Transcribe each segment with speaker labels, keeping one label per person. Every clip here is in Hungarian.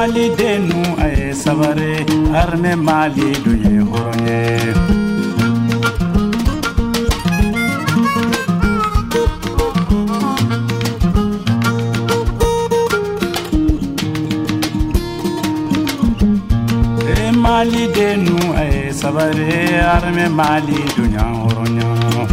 Speaker 1: Mali denu ay sabare arme Mali dunye horonye Mali denu ay sabare arme Mali dunya horonye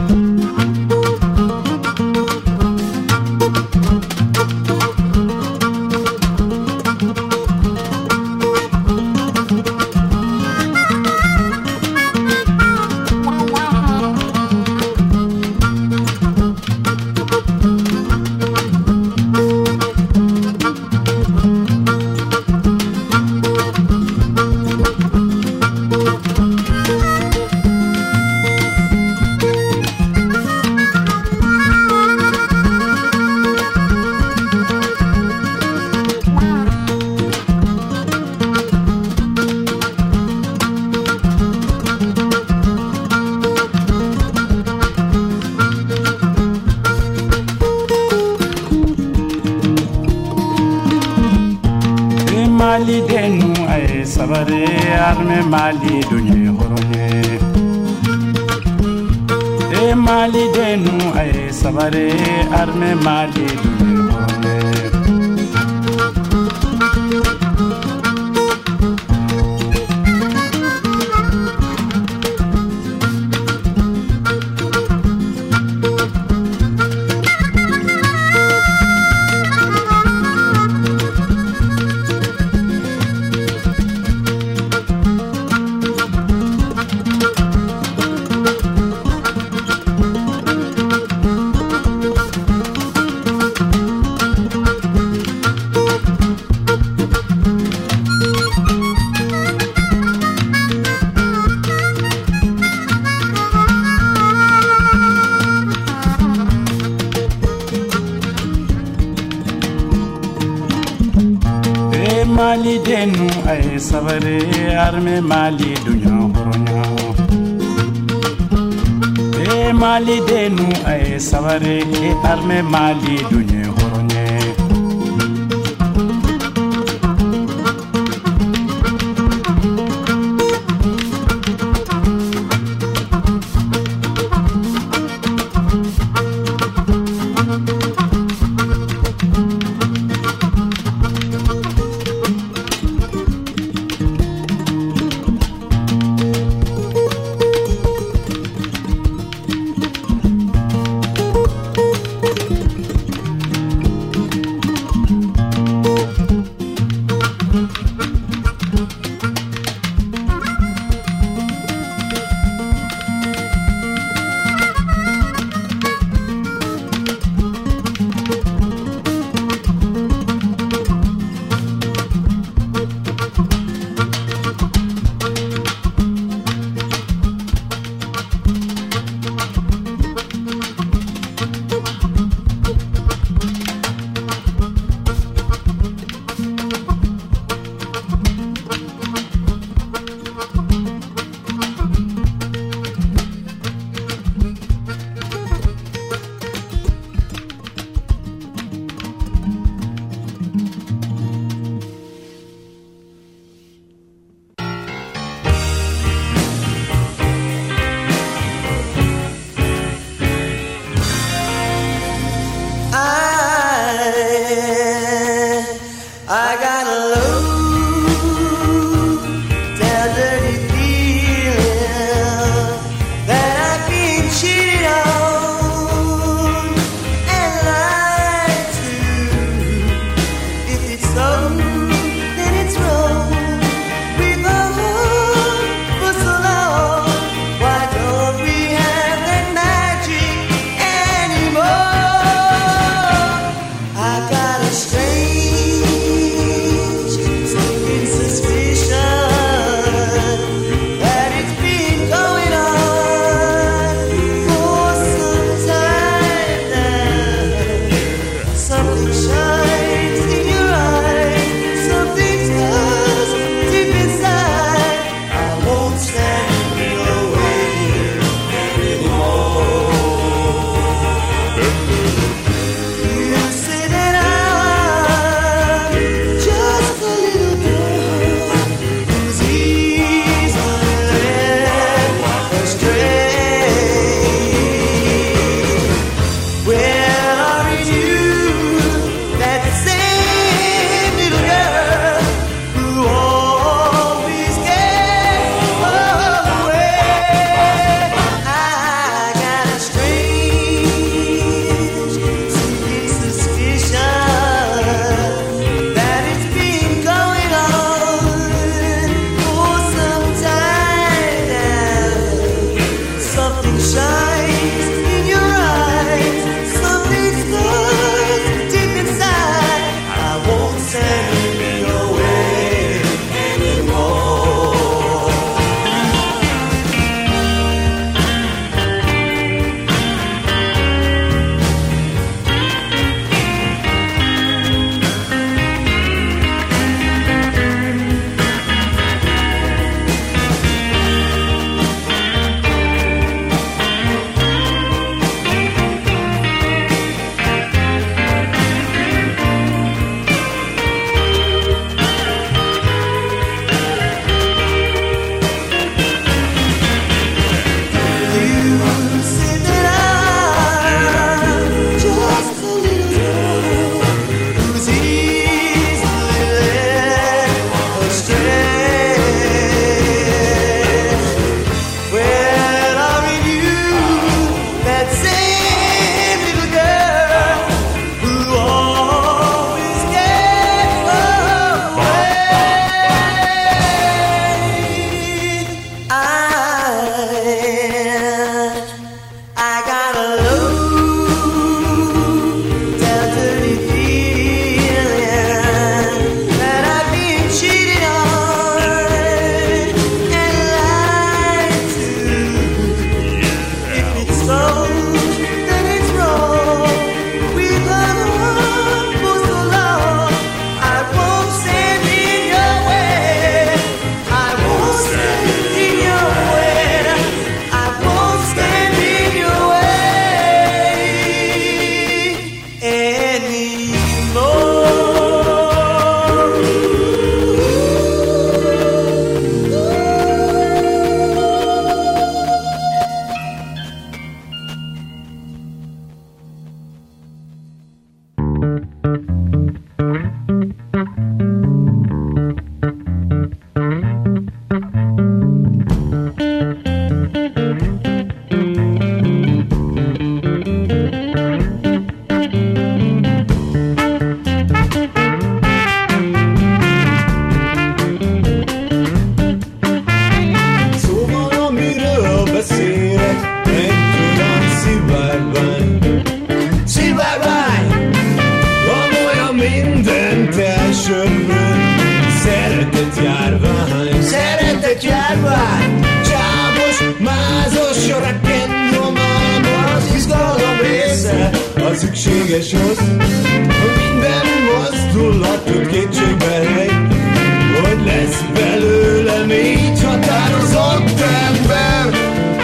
Speaker 1: Mali denu ay sabare arme Mali dunye horonye Mali denu ay sabare arme Mali dunye horonye Mali denu ay sabare arme Mali dunya horonya Mali denu ay sabare arme Mali dunya horonye
Speaker 2: I got a low down dirty feeling that I've been cheated on and lied to. If it's so, then it's wrong. We've gone for so long. Why don't we have that magic anymore? I got a strange suspicion that it's been going on for some time now. Something shines in your eyes, something does deep inside. I won't stand in your way anymore. You say that I
Speaker 3: mindent elsöpör. Szeretet járvány, csábos, mázos, rock'n'roll, az izgalom része, a szükséges hossz. Minden mozdulatot kétségbe hely, hogy lesz belőlem így határozott ember.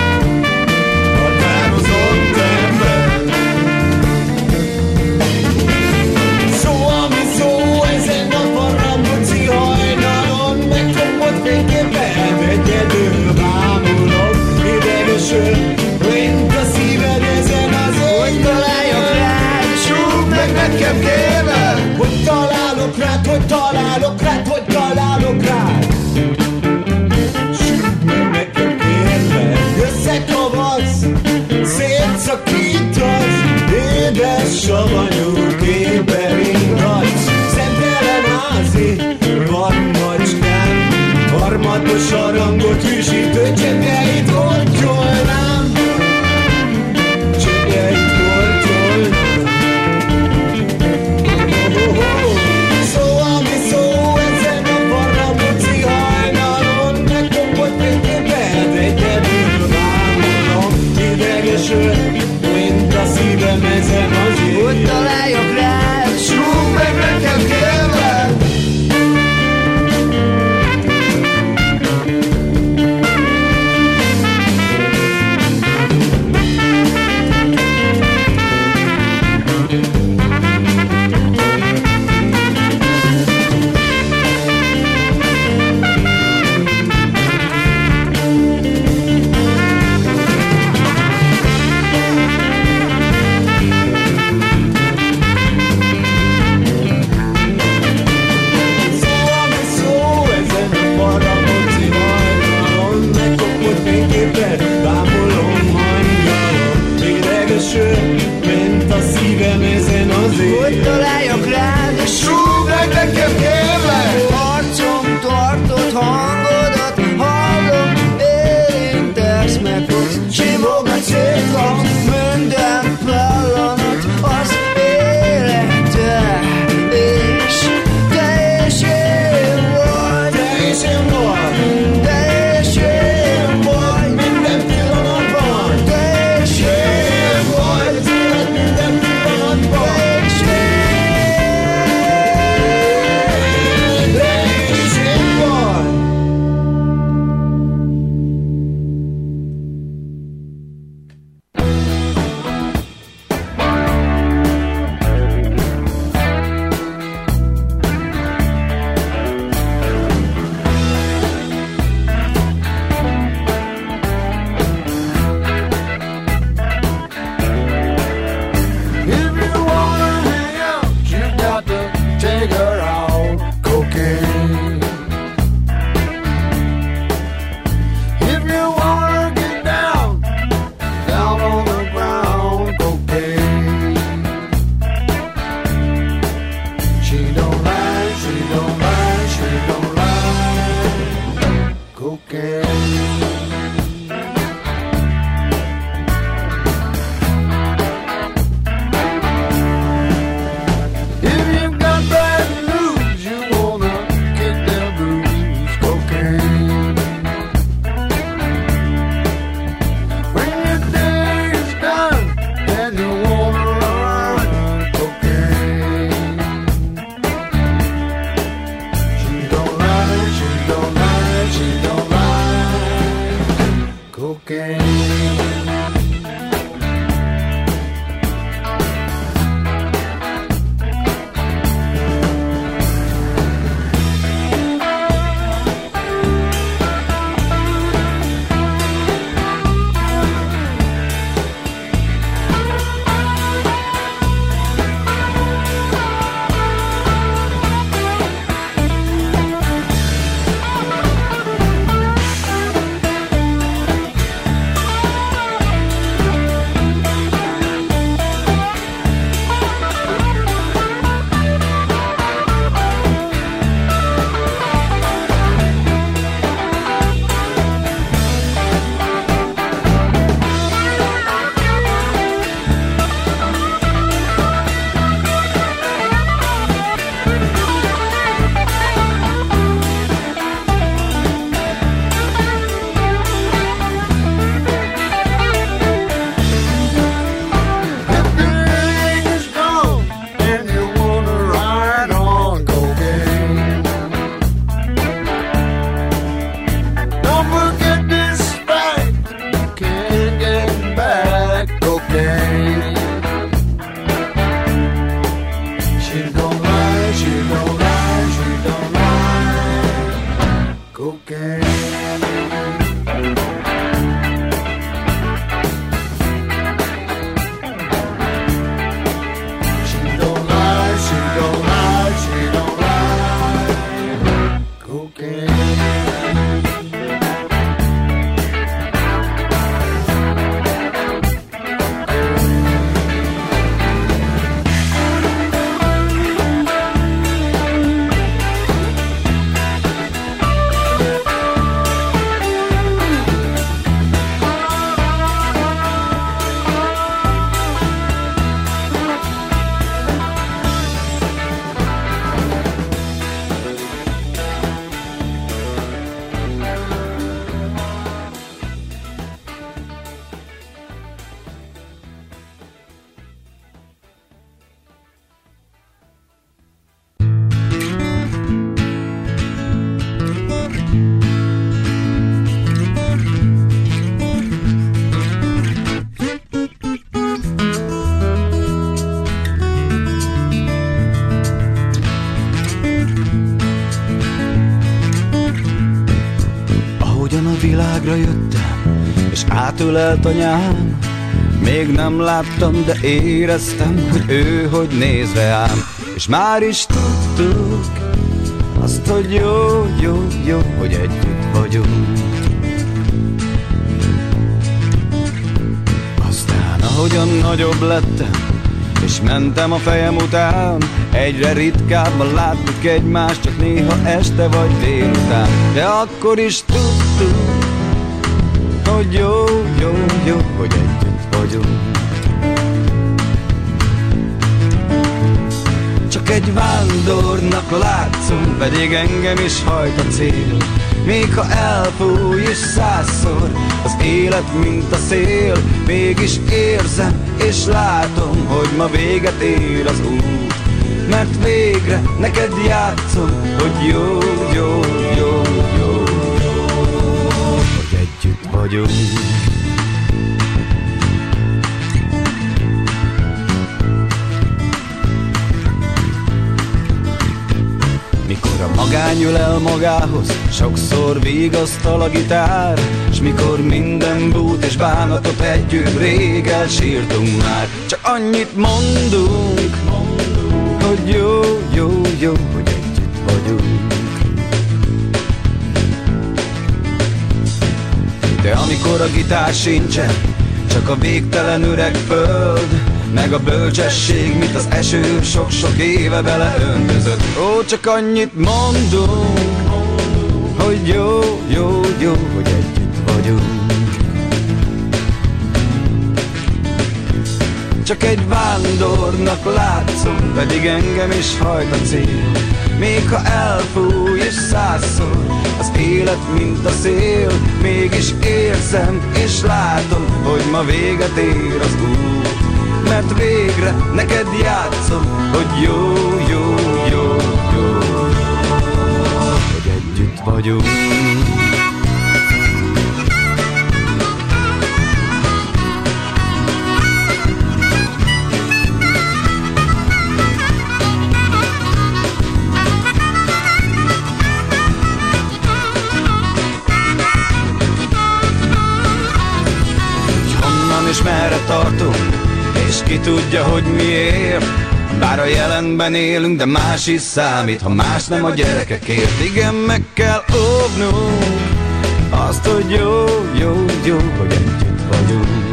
Speaker 3: Határozott ember. Szó, ami szó, ezen a farambuci hajnalon, megkapott fényképpen egyedül bámulok, idegesen, mint a szíved ezen az éjjel. Hogy találjak rád, és rúg meg nekem kérlek, hogy találok rád, hogy találok rád, hogy találok rád. Süt meg nekem kérlek, összekavasz, szétszakítasz, édes savanyú képen ingatsz. Szemtelen házi, van macskám, harmatos harangot hűsítő cseppjeit kortyolnám. Cseppjeit kortyolnám. Szó, ami szó, ezen a farambuci hajnalon, megkopott fényképpen egyedül bámulom, idegesen, mint a szívem ezen az éjjel. Hogy találjak rád, s rúg meg nekem kérlek. Mint a szívem ezen az éjjel. Hogy találjak rád, és rúg meg nekem kérlek. Arcom tartott hangodat, hallom, érintesz, megfogsz, simogatsz, szétlapsz, minden pillanat az élete, és te és én vagy. Te és én vagy. Te és én vagy. Minden pillanatban. Te és én vagy. Az élet minden pillanatban. Te és én vagy. If you wanna hang out, you got to take her out cocaine. If you wanna get down, down on the ground, cocaine. She don't lie, she don't lie, she don't lie, cocaine. If you got bad news, you wanna get them blues, cocaine. When your day is done and you wanna run, cocaine.
Speaker 4: világra jöttem, és átölelt anyám. Még nem láttam, de éreztem, hogy ő hogy néz rám. És már is tudtuk azt, hogy jó, jó, jó, hogy együtt vagyunk. Aztán ahogyan nagyobb lettem, és mentem a fejem után, egyre ritkábban láttuk egymást, csak néha este vagy délután. De akkor is tudtuk, hogy jó, jó, jó, hogy együtt vagyunk. Csak egy vándornak látszom, pedig engem is hajt a cél. Még ha elfúj is 100-szor az élet, mint a szél, mégis érzem és látom, hogy ma véget ér az út. Mert végre neked játszom, hogy jó, jó, jó, jó, hogy együtt vagyunk. Mikor a magány ül el magához, sokszor vigasztal a gitár, s mikor minden bút és bánatot együtt rég elsírtunk már. Csak annyit mondunk, hogy jó, jó, jó, hogy együtt vagyunk. De amikor a gitár sincsen, csak a végtelen üreg föld, meg a bölcsesség, mint az eső sok-sok éve beleöntözött. Ó, csak annyit mondunk, hogy jó, jó, jó, hogy együtt vagyunk. Csak egy vándornak látszom, pedig engem is hajt a cél. Még ha elfúj és 100-szor az élet, mint a szél, mégis érzem és látom, hogy ma véget ér az út. Mert végre neked játszom, hogy jó, jó, jó, jó, hogy együtt vagyunk. Honnan és merre tartunk, és ki tudja, hogy miért. Bár a jelenben élünk, de más is számít, ha más nem a gyerekekért. Igen, meg kell óvnunk azt, hogy jó, jó, jó, hogy együtt vagyunk.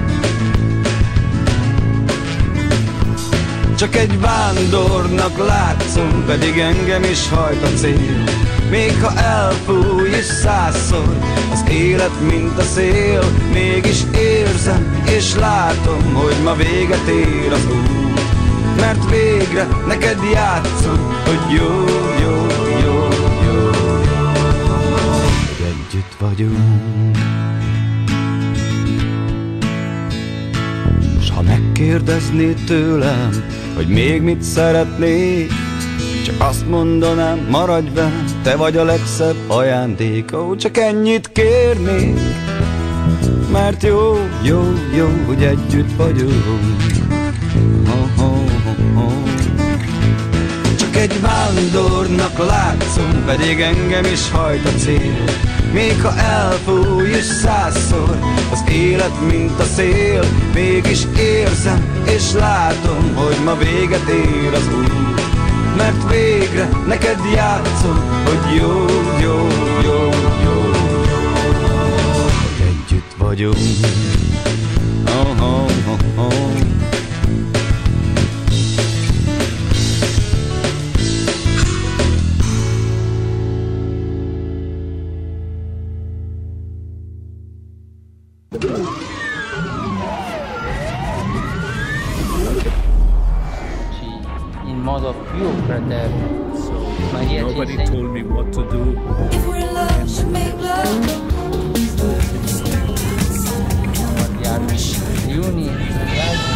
Speaker 4: Csak egy vándornak látszom, pedig engem is hajt a cél. Még ha elfúj is 100-szor az élet, mint a szél, mégis érzem és látom, hogy ma véget ér az út. Mert végre neked játszom, hogy jó, jó, jó, jó, hogy együtt vagyunk. S ha megkérdeznéd tőlem, hogy még mit szeretnék, csak azt mondanám, maradj velem, te vagy a legszebb ajándék. Ó, csak ennyit kérnék, mert jó, jó, jó, hogy együtt vagyunk. Csak egy vándornak látszom, pedig engem is hajt a cél. Még ha elfúj is 100-szor az élet, mint a szél, mégis érzem és látom, hogy ma véget ér az út. Mert végre neked játszom, hogy jó, jó, jó, jó, hogy együtt vagyunk. Oh, oh, oh, oh.
Speaker 5: In modo più fraterno.
Speaker 6: Nobody told me what to do.
Speaker 2: If we're in love, should make love.
Speaker 5: Guardiarvi gli uni gli altri.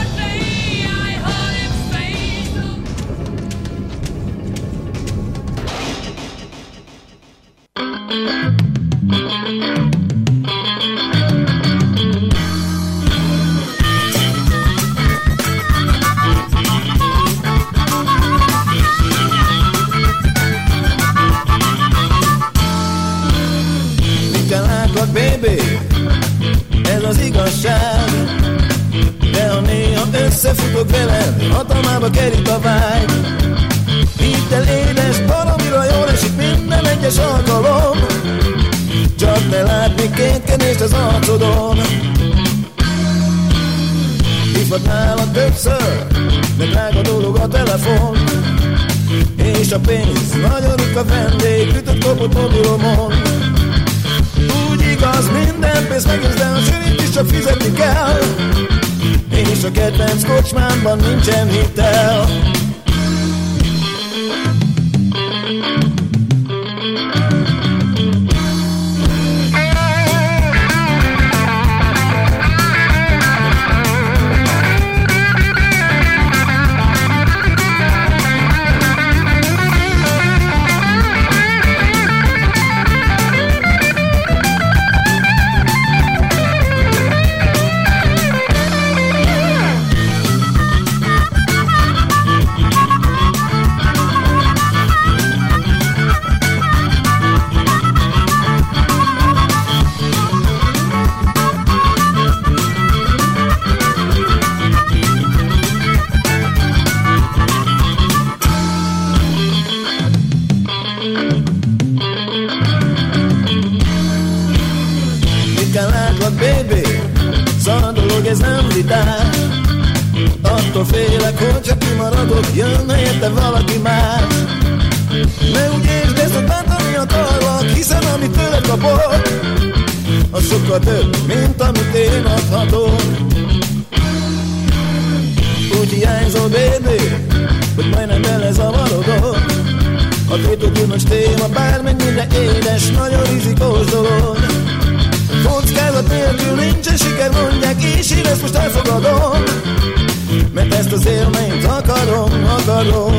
Speaker 4: Baby,
Speaker 3: az igazság. De ha néha összefutok veled, hatalmába kerít a vágy. Hidd el édes, valamira jól esik minden egyes alkalom. Csak ne látni kétkedést az arcodon. Hívhatnálak többször, de drága dolog a telefon. És a pénz nagyon ritka vendég, ütött kopott mobilomon. Úgy igaz, minden pénz megősz, de a sörét is csak fizetni kell. És a kedvenc kocsmámban nincsen hitel. Ez nem vitás. Attól félek, hogy csak kimaradok, jönne érte valaki más. Ne úgy értsd, ezt a bántani akarlak, hiszen amit tőled kapok, az sokkal több, mint amit én adhatok. Úgy hiányzol, baby, hogy majdnem belezavarodok. A tétokulnos téma bármennyire édes, nagyon rizikós dolog. Kockázat nélkül nincsen siker, mondják, és én ezt most elfogadom. Mert ezt az élményt akarom.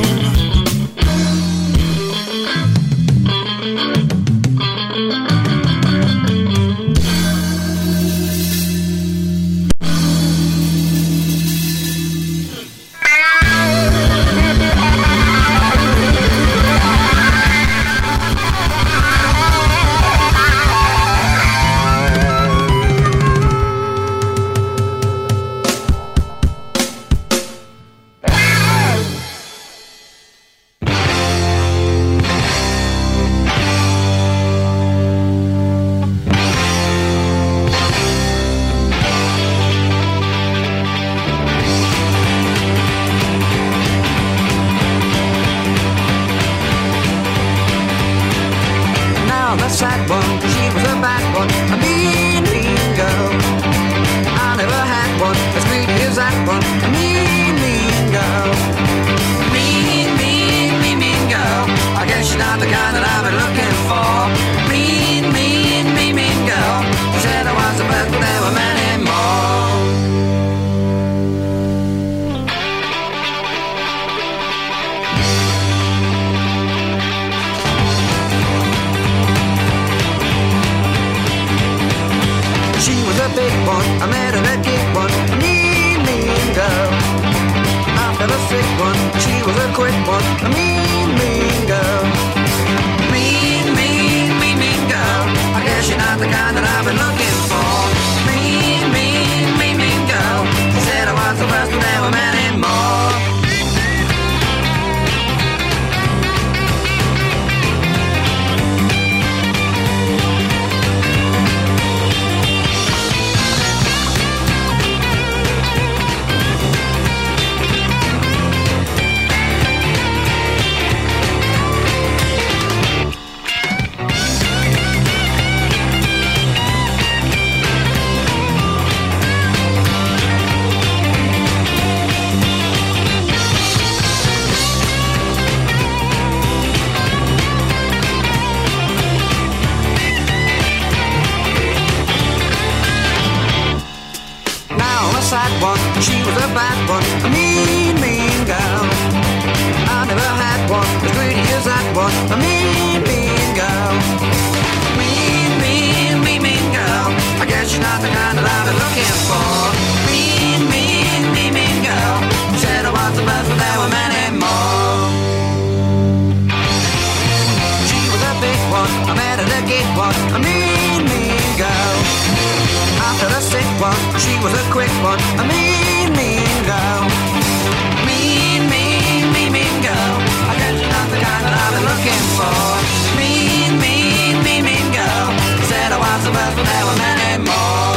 Speaker 3: I met her at the gate, what a mean girl.
Speaker 4: After a sick one, she was a quick one. A mean, mean girl. Mean, mean, mean, mean girl. I guess you're not the kind that I've been looking for. Mean, mean, mean, mean girl. Said I was the best, but there were many more.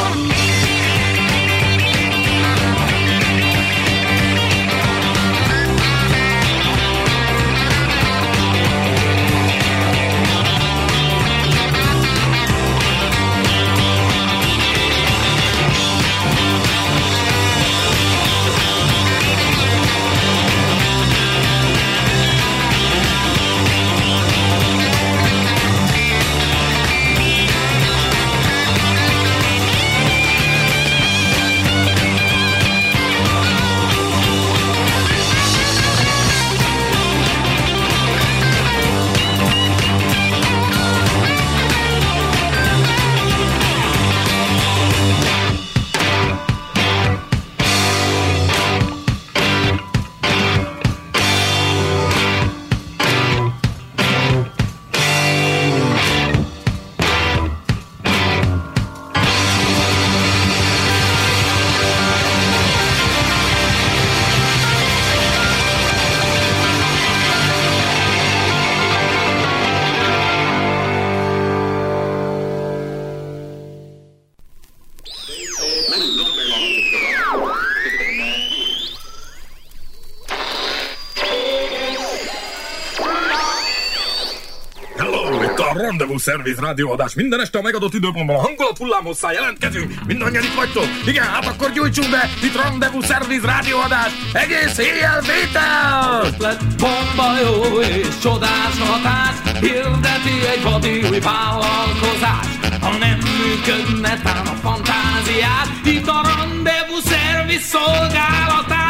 Speaker 7: Rendezvous Service rádióadás. Minden este a megadott időpontban a hangulat hullámhosszán jelentkezünk. Mindannyian itt vagytok? Igen, hát akkor gyújtsunk be. Itt Rendezvous Service rádióadás. Egész éjjel vétel!
Speaker 8: Most lett bomba jó és csodás hatás. Hirdeti egy vadi új vállalkozás. Ha nem működne tán a fantáziát, itt a Rendezvous Service szolgálatát.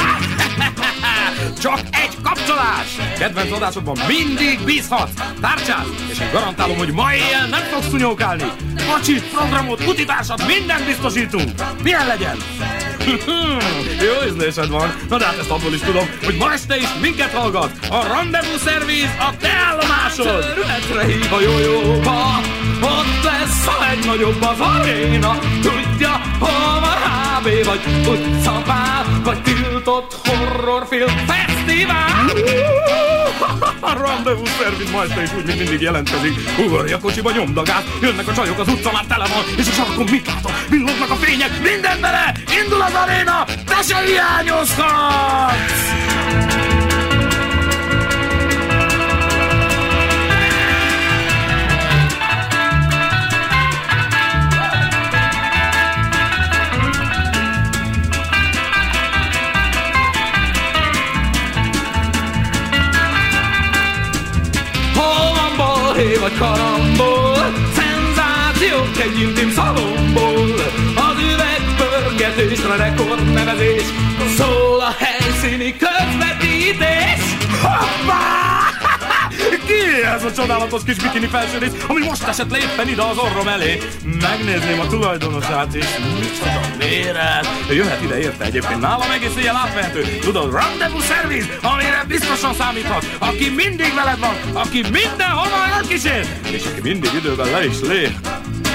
Speaker 7: Csak egy kapcsolás! Kedvenc adásodban mindig bízhatsz! Tárcsáz! És én garantálom, hogy ma éjjel nem fogsz szúnyókálni! Kocsit, programot, utitársat, mindent biztosítunk! Milyen legyen? Jó ízlésed van! Na de hát ezt abból is tudom, hogy ma este is minket hallgat! A Rendezvous Service a te állomásod!
Speaker 8: Területre hív a jó-jóba, ott lesz a legnagyobb az aréna. Tudja, hol van HB, vagy utcapál, vagy tiltott horrorfilm fesztivál.
Speaker 7: A Rendezvous Service ma este is úgy, mint mindig jelentkezik. Ugorj a kocsiba, nyomd a gázt, jönnek a csajok, az utca már tele van, és a sarkon mit látok? Villognak a fények, minden bele! Indul az aréna, te se hiányozhatsz!
Speaker 8: Vagy karambol, szenzációk egy intim szalomból. Az üvegpörgetésre rekordnevezés, szól a helyszíni közvetítés.
Speaker 7: Hoppá! Ki ez a csodálatos kis bikini felsőrész, ami most esett le éppen ide az orrom elé? Megnézném a tulajdonosát is. Micsoda méret! Jöhet ide érte egyébként, nálam egész éjjel átvehető. Tudod, Rendezvous Service, amire biztosan számíthat. Aki mindig veled van, aki mindenhova elkísér, és aki mindig időben le is lép.